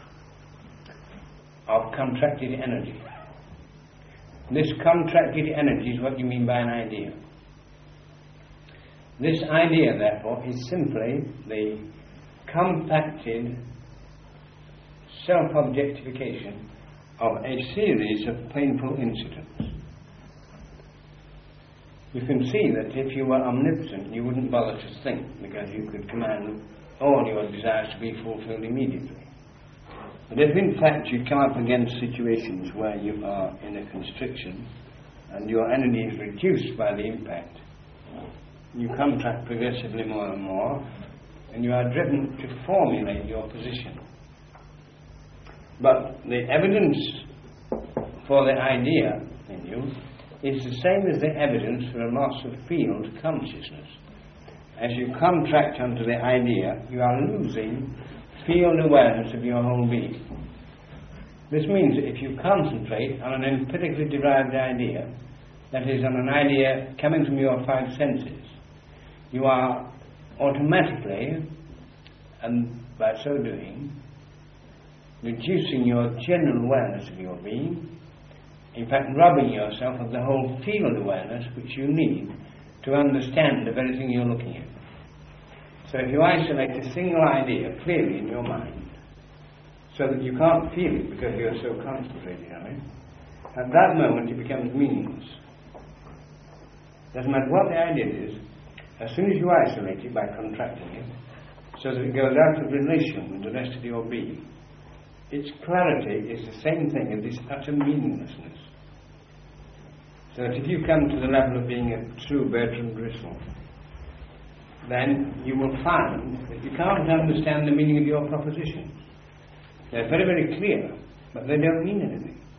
of contracted energy. This contracted energy is what you mean by an idea. This idea, therefore, is simply the compacted self-objectification of a series of painful incidents. You can see that if you were omnipotent, you wouldn't bother to think, because you could command all your desires to be fulfilled immediately. But if in fact you come up against situations where you are in a constriction and your energy is reduced by the impact, you contract progressively more and more, and you are driven to formulate your position. But the evidence for the idea in you is the same as the evidence for a loss of field consciousness. As you contract onto the idea, you are losing field awareness of your whole being. This means that if you concentrate on an empirically derived idea, that is, on an idea coming from your five senses, you are automatically, and by so doing, reducing your general awareness of your being, in fact robbing yourself of the whole field awareness which you need to understand the very thing you're looking at. So if you isolate a single idea clearly in your mind, so that you can't feel it because you're so concentrated on it, at that moment it becomes meaningless. Doesn't matter what the idea is, as soon as you isolate it by contracting it, so that it goes out of relation with the rest of your being, its clarity is the same thing as this utter meaninglessness. So that if you come to the level of being a true Bertrand Russell, then you will find that you can't understand the meaning of your propositions. They're very, very clear, but they don't mean anything.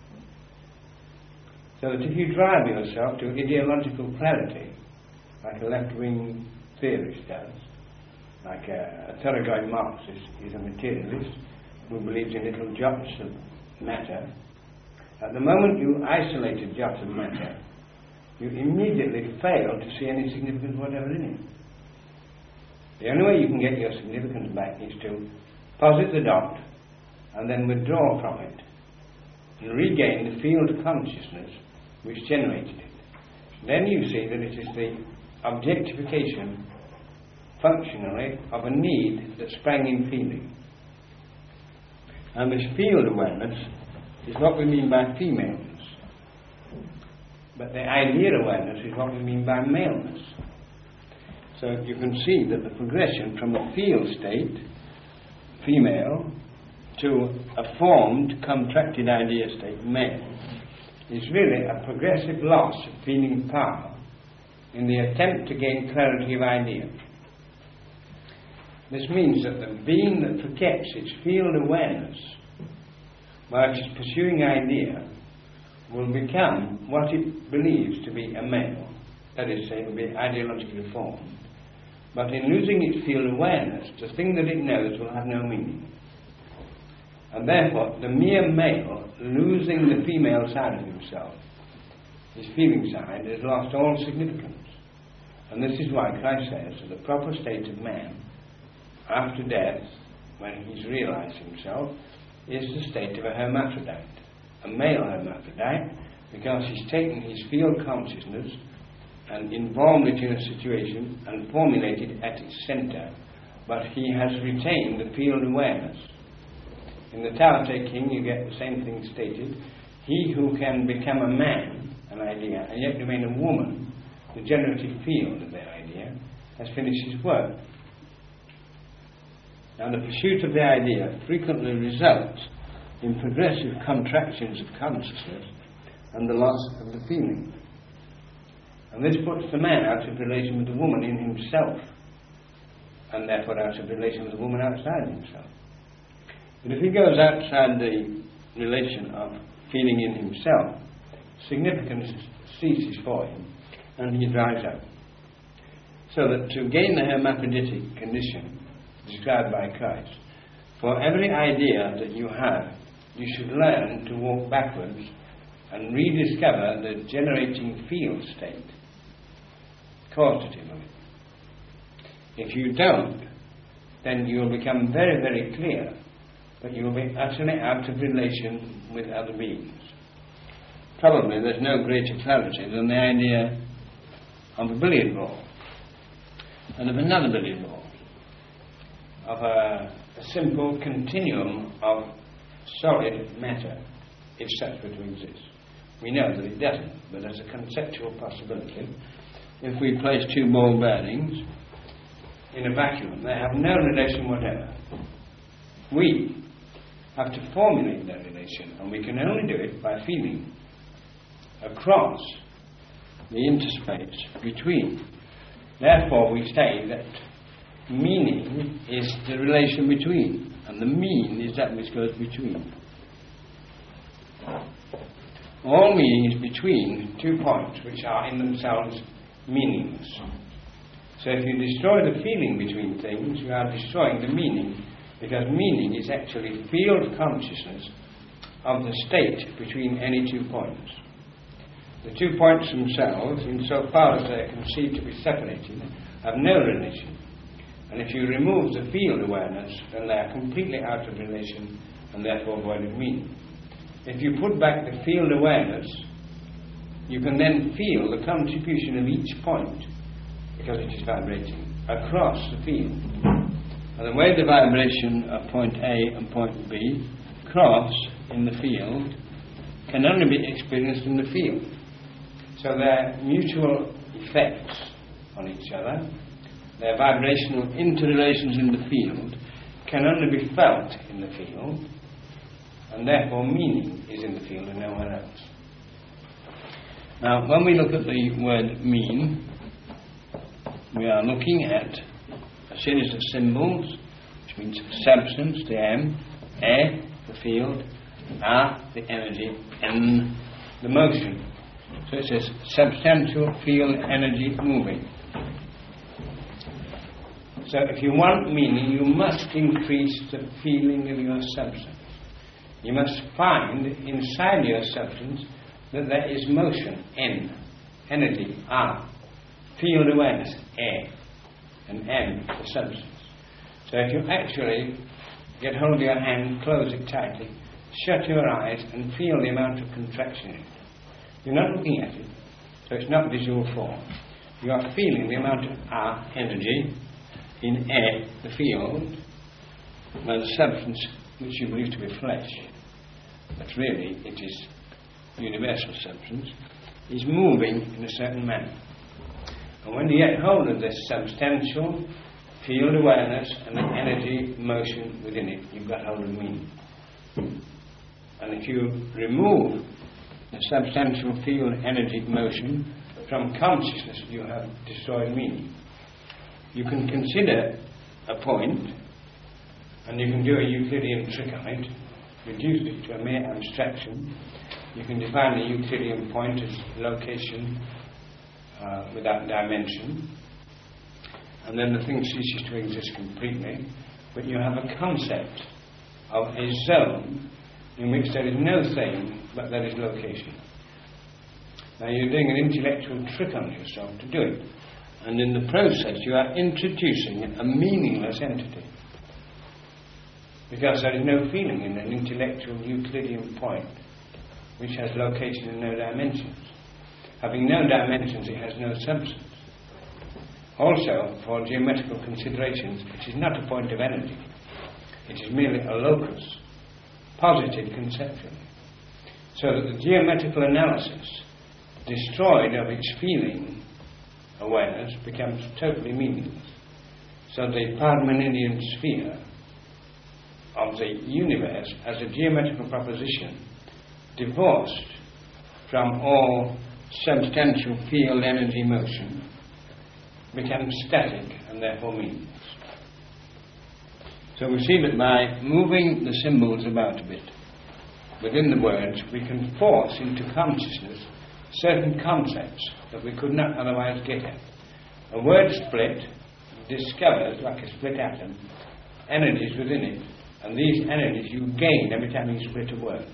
So that if you drive yourself to ideological clarity, like a left-wing theorist does, like a, a thoroughgoing Marxist is a materialist who believes in little jots of matter, at the moment you isolate a jot of matter, you immediately fail to see any significance whatever in it. The only way you can get your significance back is to posit the dot and then withdraw from it and regain the field of consciousness which generated it. Then you see that it is the objectification, functionally, of a need that sprang in feeling. And this field awareness is what we mean by femaleness. But the idea awareness is what we mean by maleness. So you can see that the progression from a field state, female, to a formed, contracted idea state, male, is really a progressive loss of feeling power in the attempt to gain clarity of idea. This means that the being that forgets its field awareness while it is pursuing idea will become what it believes to be a male, that is, say, it will be ideologically formed. But in losing its field awareness, the thing that it knows will have no meaning. And therefore, the mere male, losing the female side of himself, his feeling side, has lost all significance. And this is why Christ says that the proper state of man, after death, when he's realized himself, is the state of a hermaphrodite, a male hermaphrodite, because he's taken his field consciousness and involved it in a situation and formulated it at its centre, but he has retained the field awareness. In the Tao Te King you get the same thing stated: he who can become a man, an idea, and yet remain a woman, the generative field of their idea, has finished his work. Now the pursuit of the idea frequently results in progressive contractions of consciousness and the loss of the feeling. And this puts the man out of relation with the woman in himself, and therefore out of relation with the woman outside himself. But if he goes outside the relation of feeling in himself, significance ceases for him, and he dries out. So that to gain the hermaphroditic condition described by Christ, for every idea that you have, you should learn to walk backwards and rediscover the generating field state, causative of it. If you don't, then you will become very, very clear that you will be utterly out of relation with other beings. Probably there's no greater clarity than the idea of a billiard ball, and of another billiard ball, of a, a simple continuum of solid matter, if such were to exist. We know that it doesn't, but as a conceptual possibility, if we place two ball bearings in a vacuum, they have no relation whatever. We have to formulate that relation, and we can only do it by feeling across the interspace between. Therefore we say that meaning is the relation between, and the mean is that which goes between. All meaning is between two points which are in themselves meaningless. So if you destroy the feeling between things, you are destroying the meaning, because meaning is actually field consciousness of the state between any two points. The two points themselves, insofar as they are conceived to be separated, have no relation. And if you remove the field awareness, then they are completely out of relation and therefore void of meaning. If you put back the field awareness, you can then feel the contribution of each point, because it is vibrating, across the field. And the way the vibration of point A and point B cross in the field can only be experienced in the field. So their mutual effects on each other, their vibrational interrelations in the field, can only be felt in the field, and therefore meaning is in the field and nowhere else. Now, when we look at the word mean, we are looking at a series of symbols, which means substance, the M, E, the field, A, the energy, N, the motion. So it says substantial field energy moving. So if you want meaning, you must increase the feeling of your substance. You must find inside your substance that there is motion, N, energy, R, field awareness, A, and M, the substance. So if you actually get hold of your hand, close it tightly, shut your eyes and feel the amount of contraction in it. You're not looking at it, so it's not visual form. You are feeling the amount of R, energy, in A, the field, by the substance which you believe to be flesh, but really it is universal substance, is moving in a certain manner. And when you get hold of this substantial field awareness and the energy motion within it, you've got hold of meaning. And if you remove the substantial field energy motion from consciousness, you have destroyed meaning. You can consider a point, and you can do a Euclidean trick on it, reduce it to a mere abstraction. You can define the Euclidean point as location uh, without dimension, and then the thing ceases to exist completely, but you have a concept of a zone in which there is no thing, but there is location. Now you're doing an intellectual trick on yourself to do it, and in the process you are introducing a meaningless entity, because there is no feeling in an intellectual Euclidean point which has location and no dimensions. Having no dimensions, it has no substance. Also, for geometrical considerations, it is not a point of energy. It is merely a locus, posited conceptually. So that the geometrical analysis, destroyed of its feeling awareness, becomes totally meaningless. So the Parmenidean sphere of the universe as a geometrical proposition, divorced from all substantial field energy motion, becomes static and therefore meaningless. So we see that by moving the symbols about a bit within the words, we can force into consciousness certain concepts that we could not otherwise get at. A word split discovers, like a split atom, energies within it, and these energies you gain every time you split a word.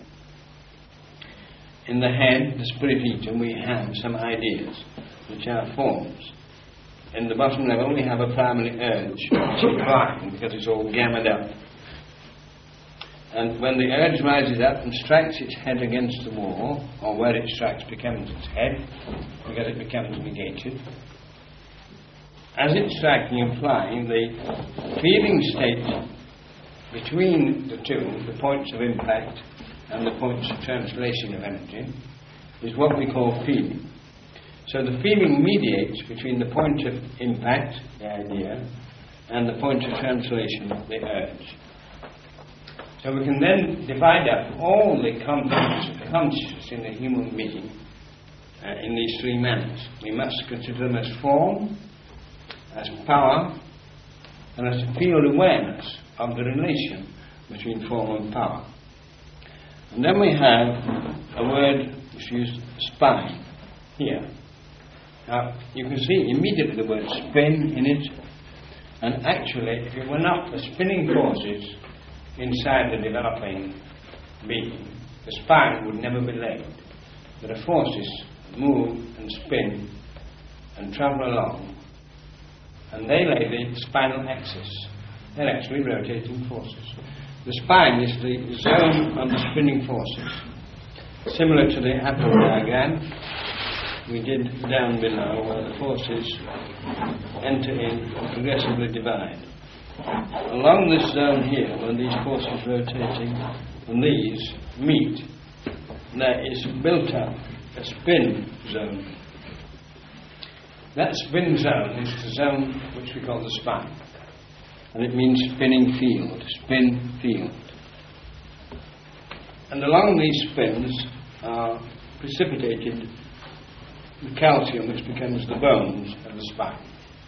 In the head, the spirit eater, we have some ideas, which are forms. In the bottom level, we have a primary urge, which is blind because it's all gammed up. And when the urge rises up and strikes its head against the wall, or where it strikes becomes its head, because it becomes negated, as it's striking and flying, the feeling state between the two, the points of impact and the points of translation of energy, is what we call feeling. So the feeling mediates between the point of impact, the idea, and the point of translation, the urge. So we can then divide up all the components of consciousness in the human being uh, in these three manners. We must consider them as form, as power, and as a field awareness of the relation between form and power. And then we have a word which is spine here. Now you can see immediately the word spin in it, and actually if it were not for spinning forces inside the developing being, the spine would never be laid. But the forces move and spin and travel along, and they lay the spinal axis. They're actually rotating forces. The spine is the zone of the spinning forces, similar to the apple diagram we did down below, where the forces enter in and progressively divide. Along this zone here, where these forces rotating and these meet, there is built up a spin zone. That spin zone is the zone which we call the spine, and it means spinning field, spin field. And along these spins are precipitated the calcium, which becomes the bones of the spine.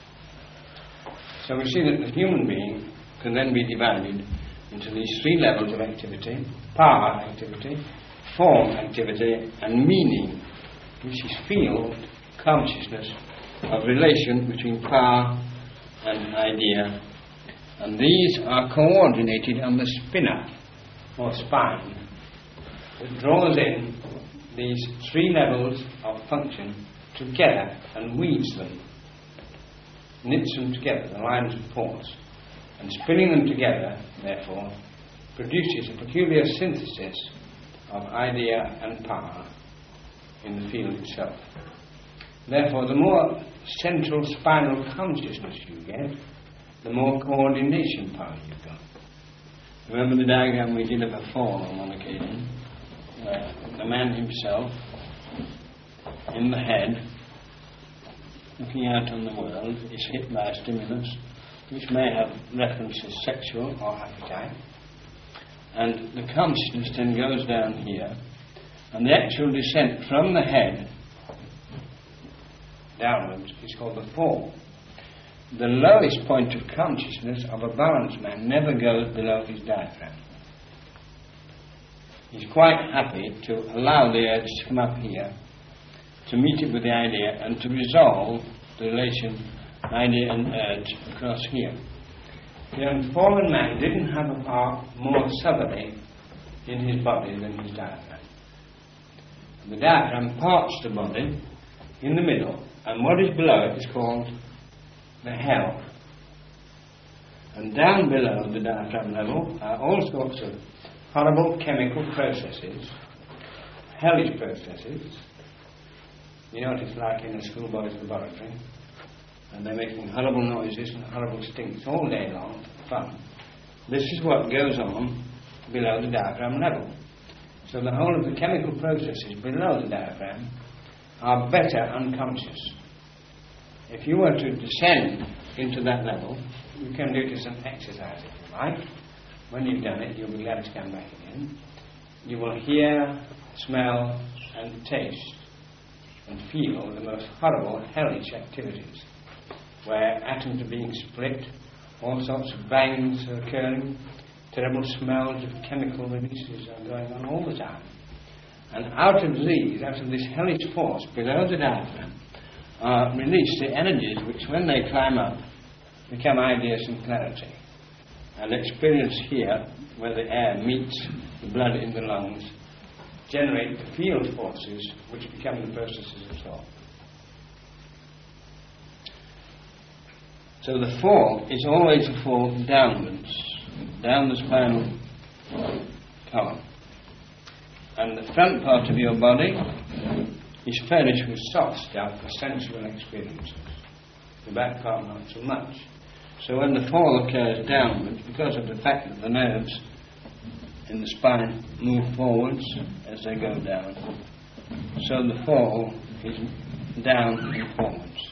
So we see that the human being can then be divided into these three levels of activity: power activity, form activity, and meaning which is field consciousness of relation between power and idea, and these are coordinated on the spinner or spine that draws in these three levels of function together and weaves them, knits them together, the lines of force, and spinning them together, therefore, produces a peculiar synthesis of idea and power in the field itself. Therefore, the more central spinal consciousness you get, the more coordination power you've got. Remember the diagram we did of a fall on one occasion, where the man himself, in the head, looking out on the world, is hit by a stimulus which may have references sexual or appetite, and the consciousness then goes down here, and the actual descent from the head downwards is called the fall. The lowest point of consciousness of a balanced man never goes below his diaphragm. He's quite happy to allow the urge to come up here, to meet it with the idea, and to resolve the relation idea and urge across here. The unfallen man didn't have a part more southerly in his body than his diaphragm. The diaphragm parts the body in the middle, and what is below it is called the hell. And down below the diaphragm level are all sorts of horrible chemical processes, hellish processes. You know what it's like in a schoolboy's laboratory, and they're making horrible noises and horrible stinks all day long for fun. This is what goes on below the diaphragm level. So the whole of the chemical processes below the diaphragm are better unconscious. If you were to descend into that level, you can do it as an exercise if you like. When you've done it, you'll be glad to come back again. You will hear, smell and taste and feel the most horrible, hellish activities, where atoms are being split, all sorts of bangs are occurring, terrible smells of chemical releases are going on all the time. And out of these, out of this hellish force below the diaphragm, are released the energies which, when they climb up, become ideas and clarity. And experience here, where the air meets the blood in the lungs, generate the field forces which become the processes of thought. So the fall is always a fall downwards, down the spinal column. And the front part of your body is furnished with soft stuff for sensual experiences. The back part not so much. So when the fall occurs downwards, because of the fact that the nerves in the spine move forwards as they go down, so the fall is down and forwards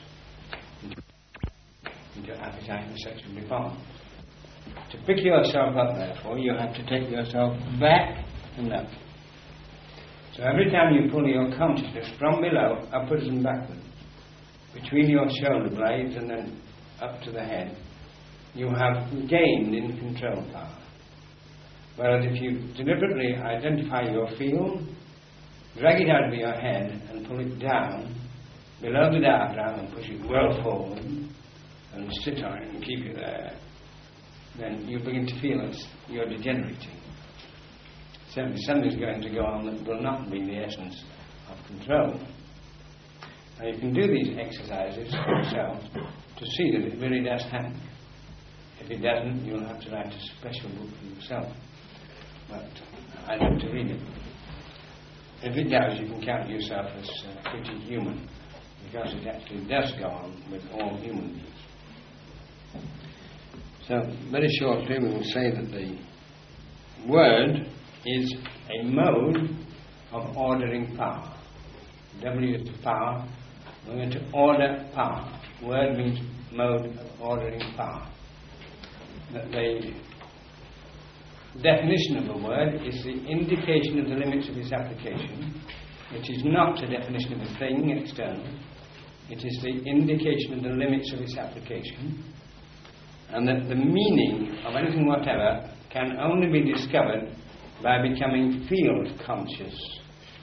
into appetite and sexual development. To pick yourself up, therefore, you have to take yourself back and up. So every time you pull your consciousness from below, upwards and backwards, between your shoulder blades and then up to the head, you have gained in control power. Whereas if you deliberately identify your field, drag it out of your head and pull it down below the diaphragm and push it well forward and sit on it and keep it there, then you begin to feel that you're degenerating. Certainly something's going to go on that will not be the essence of control. And you can do these exercises for yourself to see that it really does happen. If it doesn't, you'll have to write a special book for yourself. But I'd like to read it. If it does, you can count yourself as uh, pretty human, because it actually does go on with all human beings. So, very shortly, we will say that the word is a mode of ordering power. W is the power. We're going to order power. Word means mode of ordering power. The definition of a word is the indication of the limits of its application. It is not a definition of a thing external. It is the indication of the limits of its application. And that the meaning of anything whatever can only be discovered by becoming field conscious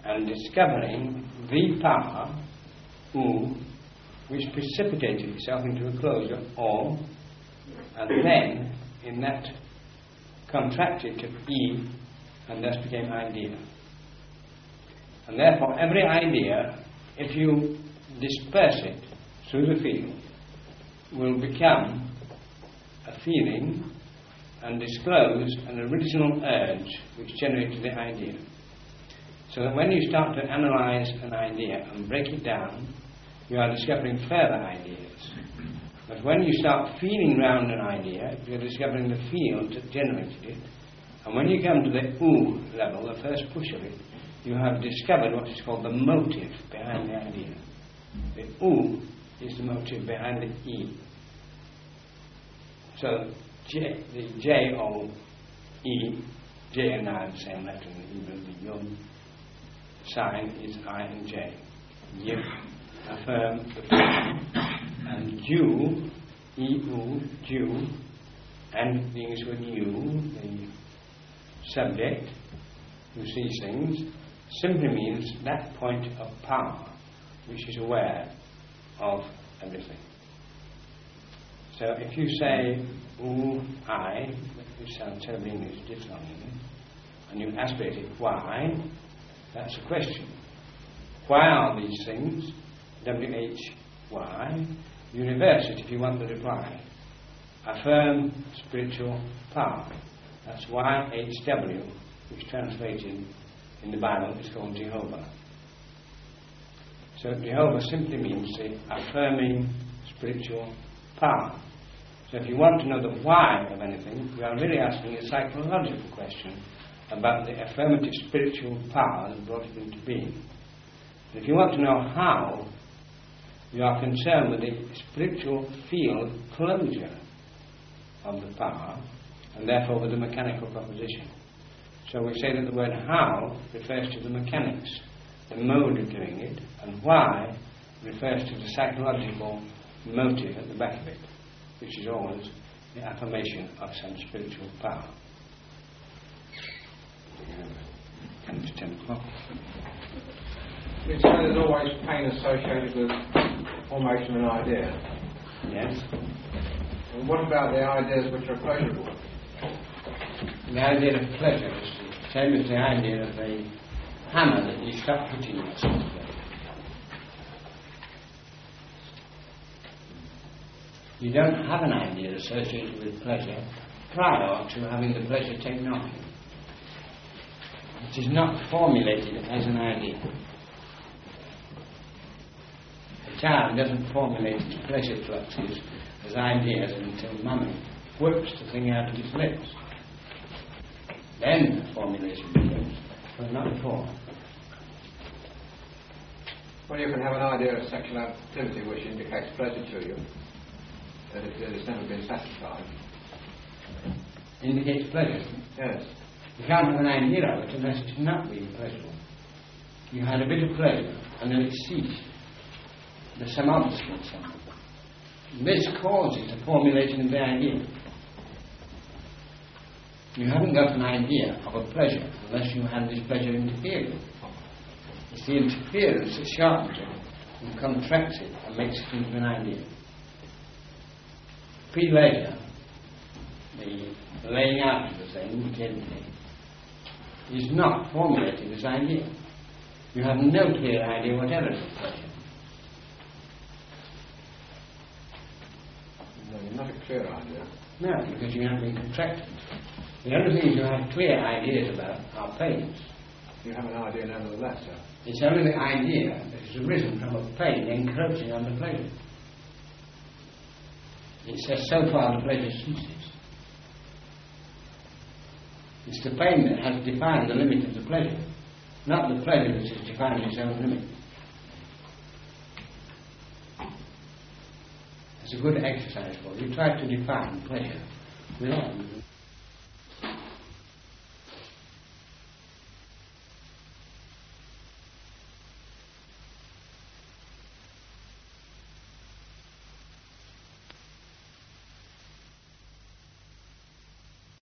and discovering the power, U, which precipitated itself into a closure, O, and then in that contracted to E and thus became idea. And therefore every idea, if you disperse it through the field, will become a feeling and disclose an original urge which generated the idea. So that when you start to analyze an idea and break it down, you are discovering further ideas. But when you start feeling round an idea, you're discovering the field that generated it. And when you come to the U level, the first push of it, you have discovered what is called the motive behind the idea. The U is the motive behind the E. So J, the J O E, J and I are the same letter in the Hebrew. The Yom sign is I and J. Yim, affirm the person. And Jew, E U, Jew, and the English word you, the subject who sees things, simply means that point of power which is aware of everything. So if you say U, I, which sounds terribly English, different English, and you aspirate it, why, that's a question. Why are these things? W H Y. You reverse it if you want the reply. Affirm spiritual power. That's Y H W, which translated in the Bible is called Jehovah. So Jehovah simply means the affirming spiritual power. So if you want to know the why of anything, you are really asking a psychological question about the affirmative spiritual power that brought it into being. And if you want to know how, you are concerned with the spiritual field closure of the power, and therefore with the mechanical proposition. So we say that the word how refers to the mechanics, the mode of doing it, and why refers to the psychological motive at the back of it, which is always the affirmation of some spiritual power. And it's ten o'clock. You say there's always pain associated with formation of an idea. Yes. And what about the ideas which are pleasurable? The idea of pleasure is the same as the idea of the hammer that you stop hitting yourself with. You don't have an idea associated with pleasure prior to having the pleasure taken off you. It is not formulated as an idea. A child doesn't formulate its pleasure fluxes as ideas until mummy whips the thing out of its lips. Then the formulation begins, but not before. Well, you can have an idea of sexual activity which indicates pleasure to you, that it, that it's never been satisfied. Indicates pleasure? Yes. You can't have an idea of it unless it's not being pleasurable. You had a bit of pleasure and then it ceased. There's some obstacle somewhere. This causes the formulation of the idea. You haven't got an idea of a pleasure unless you have this pleasure interfered with. It's the interference that sharpens it and contracts it and makes it into an idea. Pre-leisure, the laying out of the thing gently, is not formulated as idea. You have no clear idea whatever of pleasure. No, not a clear idea. No, because you haven't been contracted. The only things you have clear ideas about are pains. You have an idea nevertheless, sir. It's only the idea that has arisen from a pain encroaching on the pleasure. It says so far the pleasure ceases. It's the pain that has defined the limit of the pleasure, not the pleasure that has defined its own limit. It's a good exercise for you. Try to define pleasure without